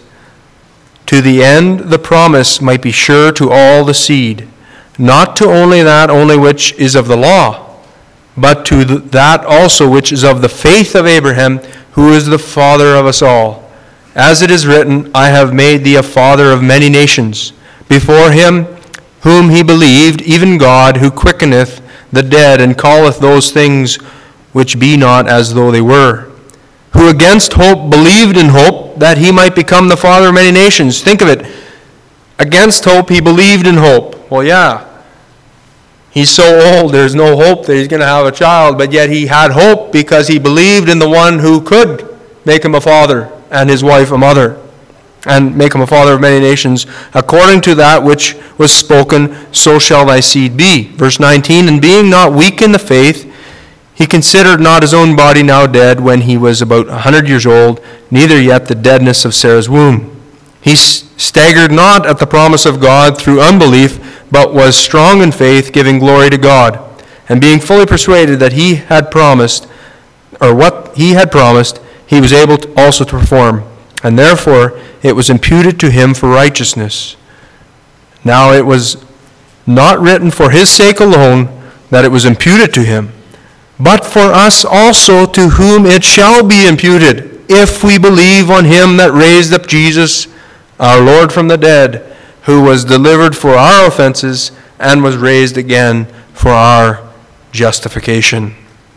to the end the promise might be sure to all the seed, not to only that only which is of the law, but to that also which is of the faith of Abraham, who is the father of us all. As it is written, I have made thee a father of many nations, before him whom he believed, even God, who quickeneth the dead, and calleth those things which be not as though they were, who against hope believed in hope, that he might become the father of many nations. Think of it. Against hope, he believed in hope. Well, yeah. He's so old, there's no hope that he's going to have a child, but yet he had hope because he believed in the one who could make him a father and his wife a mother, and make him a father of many nations. According to that which was spoken, so shall thy seed be. Verse 19, and being not weak in the faith, he considered not his own body now dead when he was about 100 years old, neither yet the deadness of Sarah's womb. He staggered not at the promise of God through unbelief, but was strong in faith, giving glory to God, and being fully persuaded that he had promised, or what he had promised, he was able also to perform. And therefore it was imputed to him for righteousness. Now it was not written for his sake alone that it was imputed to him, but for us also, to whom it shall be imputed, if we believe on him that raised up Jesus, our Lord, from the dead, who was delivered for our offenses and was raised again for our justification.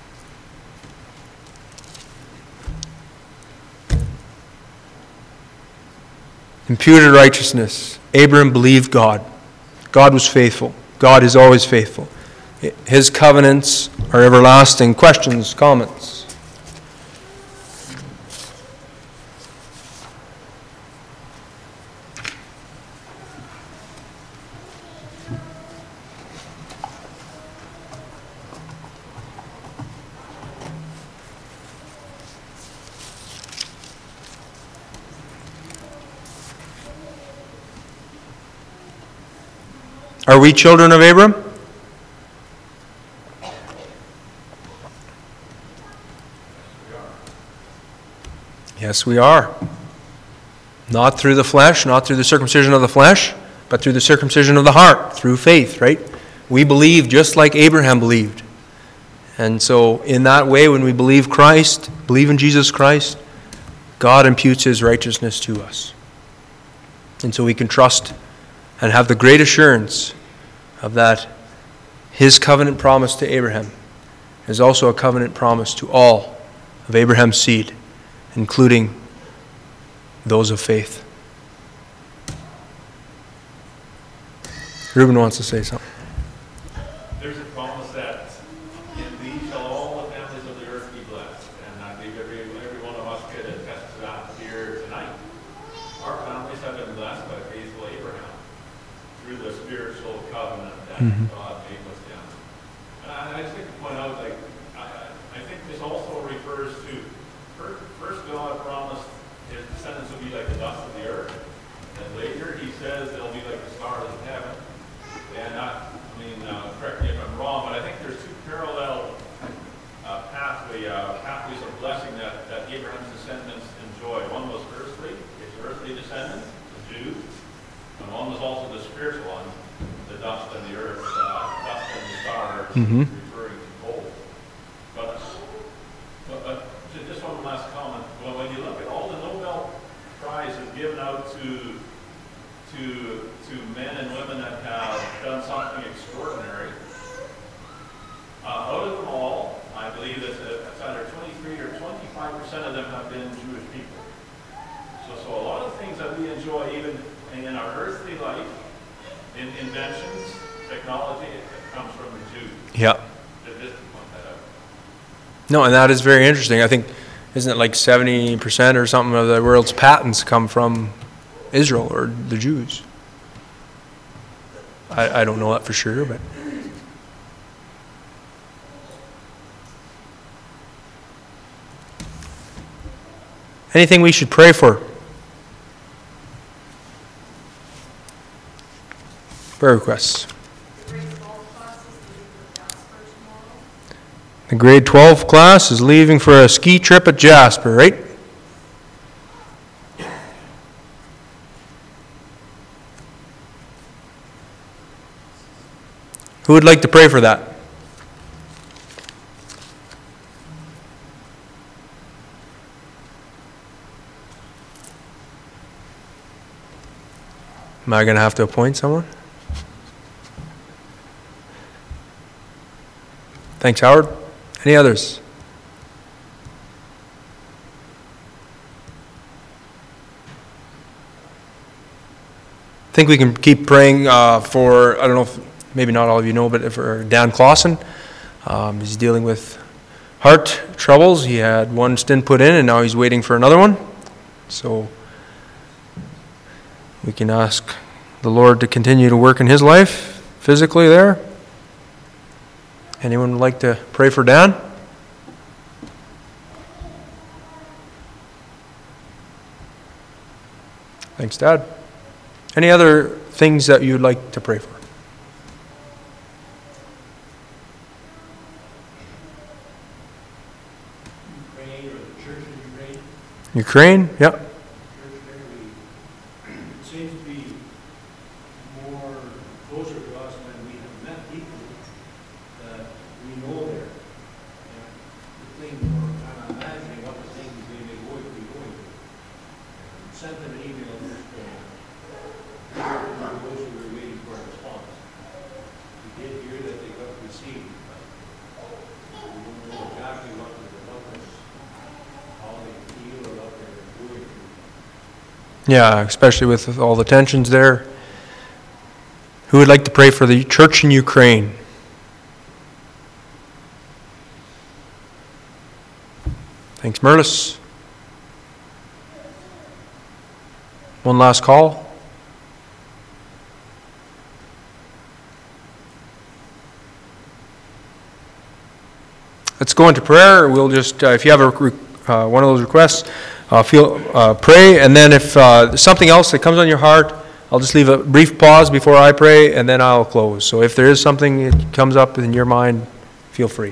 Imputed righteousness. Abraham believed God. God was faithful. God is always faithful. His covenants are everlasting. Questions, comments? Are we children of Abraham? Yes, we are. Not through the flesh, not through the circumcision of the flesh, but through the circumcision of the heart, through faith, right? We believe just like Abraham believed. And so in that way, when we believe Christ, believe in Jesus Christ, God imputes his righteousness to us. And so we can trust and have the great assurance of that his covenant promise to Abraham is also a covenant promise to all of Abraham's seed, including those of faith. Reuben wants to say something. There's a promise that in thee shall all the families of the earth be blessed. And I think every one of us could attest to that here tonight. Our families have been blessed by faithful Abraham through the spiritual covenant that God made with him. And I just like to point out, like, I think this also refers to, first God promised his descendants will be like the dust of the earth. And later he says they'll be like the stars of heaven. And correct me if I'm wrong, but I think there's two parallel pathways of blessing that Abraham's descendants enjoy. One was earthly, his earthly descendants, the Jews, and one was also the spiritual one, the dust and the earth, dust and the stars, referring to gold. But just one last comment. Well, when you look at all the Nobel Prizes given out to men and women that have done something extraordinary, out of them all, I believe it's either 23 or 25% of them have been Jewish people. So a lot of things that we enjoy, even in our earthly life, in inventions, technology, it comes from the Jews. Yeah. Just to point that out. No, and that is very interesting. I think, isn't it like 70% or something of the world's patents come from Israel or the Jews? I don't know that for sure, but Anything we should pray for? Prayer requests. The grade 12 class is leaving for a ski trip at Jasper, right? Who would like to pray for that? Am I going to have to appoint someone? Thanks, Howard. Any others? I think we can keep praying for, I don't know if, maybe not all of you know, but for Dan Clausen. He's dealing with heart troubles. He had one stent put in and now he's waiting for another one. So we can ask the Lord to continue to work in his life physically there. Anyone would like to pray for Dan? Thanks, Dad. Any other things that you'd like to pray for? Ukraine, or the church in Ukraine. Ukraine? Yep. Church there, it seems to be more closer to us when we have met people that we know there. And the thing, I'm imagining what the things they may be going through. Sent them an email this morning. Those who were waiting for a response. We did hear that they got received, but we don't know exactly what the result is, how they feel or what they're going through. Yeah, especially with all the tensions there. Who would like to pray for the church in Ukraine? Thanks, Merlis. One last call. Let's go into prayer. We'll just, if you have one of those requests, pray, and then if something else that comes on your heart, I'll just leave a brief pause before I pray, and then I'll close. So if there is something that comes up in your mind, feel free.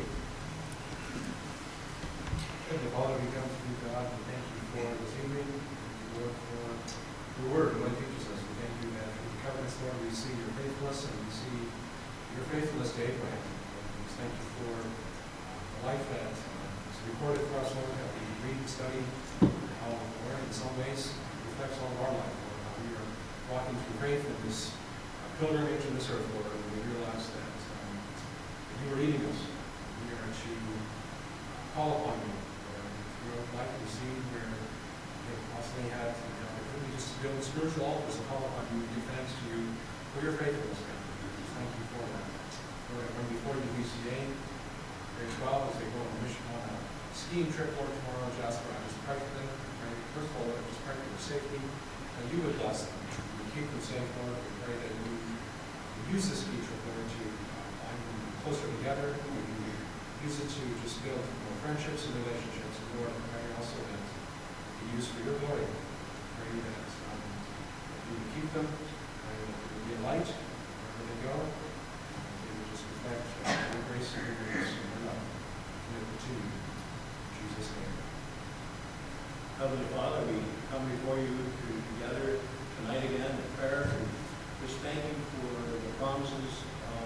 Heavenly Father, we come to you, God, and thank you for this evening. Thank you, Lord, for your word and what it teaches us. We thank you that through the covenants, Lord, we see your faithfulness, and we see your faithfulness to Abraham. And we thank you for the life that is recorded for us, Lord, that we read and study, how, Lord, in some ways, reflects all of our life, Lord, how we are walking through faith in this pilgrimage in this earth, Lord, and we realize that you are leading us. We are to call upon you. Lord, like we see where we have constantly had the opportunity just to build spiritual altars and call upon you and give thanks to you for your faithfulness, God. Just thank you for that. Lord, I bring before you BCA, grade 12, as they go on a mission on a skiing trip, Lord, tomorrow in Jasper. I just pray for them. First of all, Lord, I just pray for their safety, that you would bless them. You keep them safe, Lord. We pray that you use this ski trip, Lord, to bind them closer together. You use it to just build more friendships and relationships. And Lord, I pray also that you use for your glory. I pray that you would keep them, pray that they would be a light wherever they go. And they would just reflect your grace and your grace and your love. Commit to you. In Jesus' name. Heavenly Father, we come before you together tonight again in prayer. And just thank you for the promises of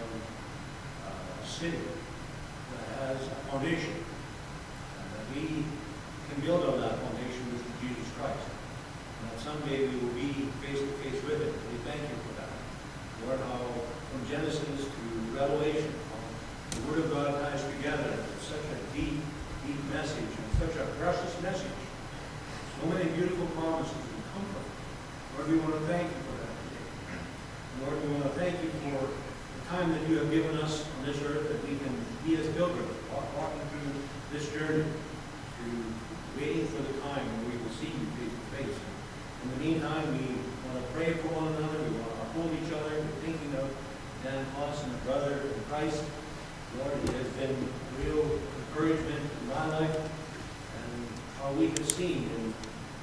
a city that has a foundation, and that we can build on that foundation, which is Jesus Christ. And that someday we will be face to face with it. We thank you for that. Lord, how from Genesis to Revelation, how the Word of God ties together. It's such a deep, deep message, and such a precious message. So many beautiful promises and comfort. Lord, we want to thank you for that today. Lord, we want to thank you for the time that you have given us on this earth, that we can be as pilgrims, walking through this journey, to waiting for the time when we will see you face to face. In the meantime, we want to pray for one another. We want to uphold each other. We're thinking of Dan Clausen, a brother in Christ. Lord, it has been real encouragement in my life, and how we have seen in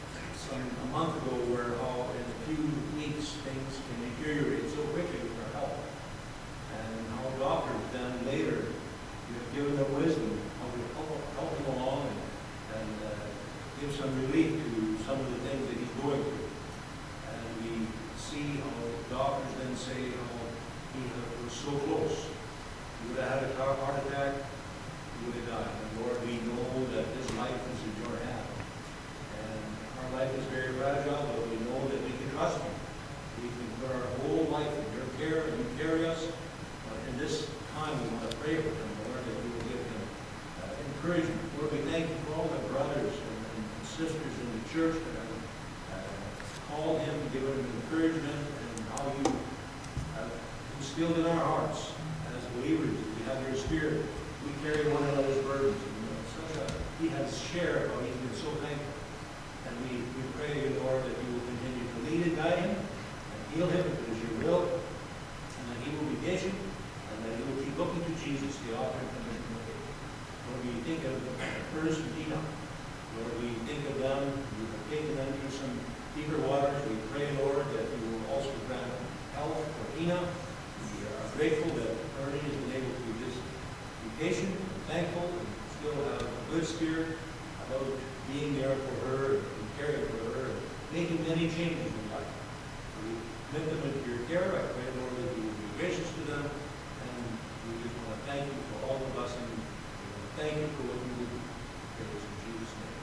some relief to some of the things that he's going through. And we see how doctors then say how he was so close. He would have had a heart attack, he would have died. And Lord, we know that this life is in your hand. And our life is very fragile, but we know that we can trust you. We can put our whole life in your care, and you carry us. But in this time, we want to pray for him, Lord, that you will give him encouragement. Lord, we thank you for all the brothers and sisters in the church that have called him, give him encouragement, and how you have instilled in our hearts as believers. We have your spirit. We carry one another's burdens. He has shared how he's been so thankful. And we pray, Lord, that you will continue to lead and guide him and heal him if it is your will, and that he will be patient, and that he will keep looking to Jesus, the author and finisher of faith. Lord, we think of Ernest and Tina. Lord, we think of them. You have taken them through some deeper waters. We pray, Lord, that you will also grant health for Tina. We are grateful that Ernie has been able to just be patient and thankful and still have a good spirit about being there for her and caring for her and making many changes in life. We commit them into your care. I pray, Lord, that you will be gracious to them. And we just want to thank you for all the blessings. We want to thank you for what you will do. Pray this in Jesus' name.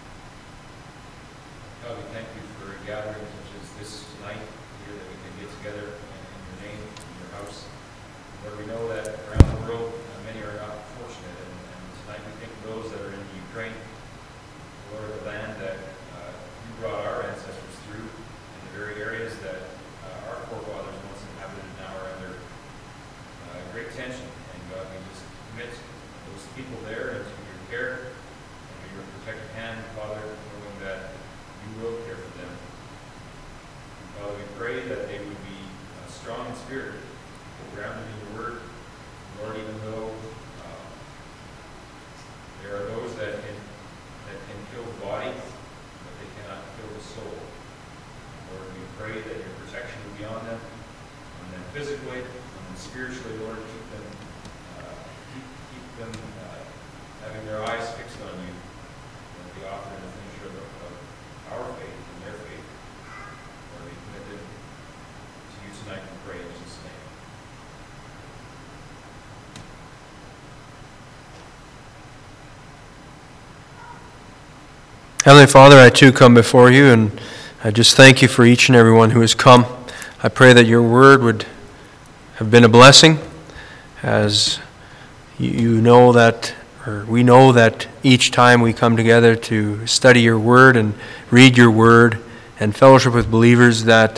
God, we thank you for a gathering such as this tonight here, that we can get together in your name, in your house. Lord, we know that around the world, many are not fortunate. And tonight we think of those that are in Ukraine, Lord, the land that you brought our ancestors through, in the very areas that our forefathers once inhabited and now are under great tension. And God, we just commit those people there into your care and your protective hand, Father, knowing that you will care for them. And Father, we pray that they would be strong in spirit, grounded in your word. Lord, even though there are those that can kill the body, but they cannot kill the soul. Lord, we pray that your protection will be on them physically and spiritually. Lord, keep them having their eyes fixed on you, the author and the finisher of our faith and their faith. Lord, we commit them to you tonight and pray in Jesus' name. Heavenly Father, I too come before you, and I just thank you for each and every one who has come. I pray that your word would have been a blessing, as you know that, or we know that each time we come together to study your word and read your word and fellowship with believers, that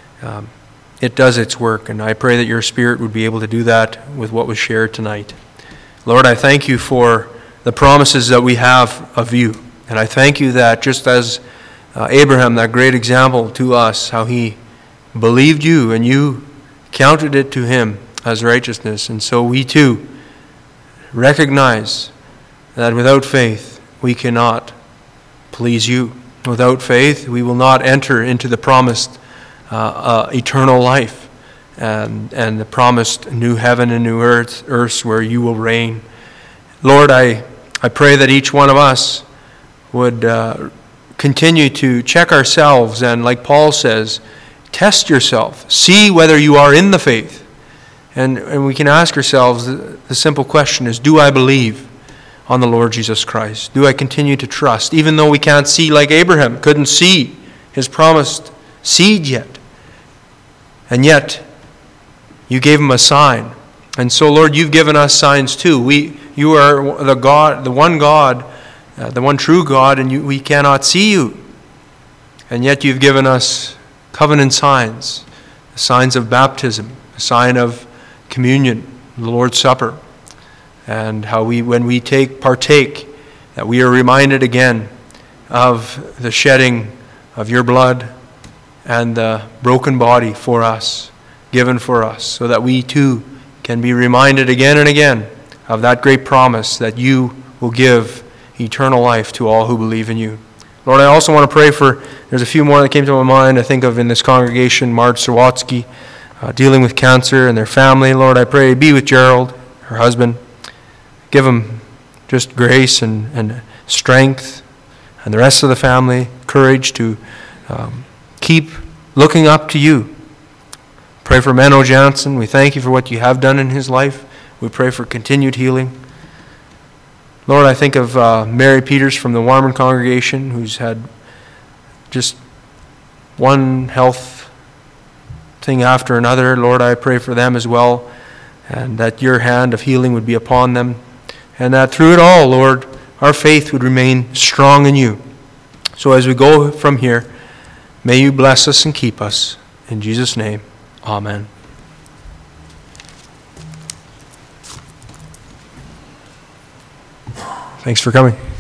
it does its work. And I pray that your Spirit would be able to do that with what was shared tonight. Lord, I thank you for the promises that we have of you. And I thank you that just as Abraham, that great example to us, how he believed you and you counted it to him as righteousness. And so we too recognize that without faith we cannot please you. Without faith we will not enter into the promised eternal life and the promised new heaven and new earth where you will reign. Lord, I pray that each one of us would continue to check ourselves and, like Paul says, test yourself. See whether you are in the faith. And we can ask ourselves, the simple question is, do I believe on the Lord Jesus Christ? Do I continue to trust? Even though we can't see, like Abraham couldn't see his promised seed yet. And yet, you gave him a sign. And so, Lord, you've given us signs too. You are the God, the one God, the one true God, and we cannot see you. And yet you've given us covenant signs, signs of baptism, a sign of communion, the Lord's Supper, and how when we partake, that we are reminded again of the shedding of your blood and the broken body for us, given for us, so that we too can be reminded again and again of that great promise that you will give eternal life to all who believe in you. Lord, I also want to pray for, there's a few more that came to my mind. I think of in this congregation, Marge Sawatsky, dealing with cancer, and their family. Lord, I pray, be with Gerald, her husband. Give him just grace and strength and the rest of the family courage to keep looking up to you. Pray for Menno Jansen. We thank you for what you have done in his life. We pray for continued healing. Lord, I think of Mary Peters from the Warman congregation, who's had just one health thing after another. Lord, I pray for them as well, and that your hand of healing would be upon them, and that through it all, Lord, our faith would remain strong in you. So as we go from here, may you bless us and keep us. In Jesus' name, amen. Thanks for coming.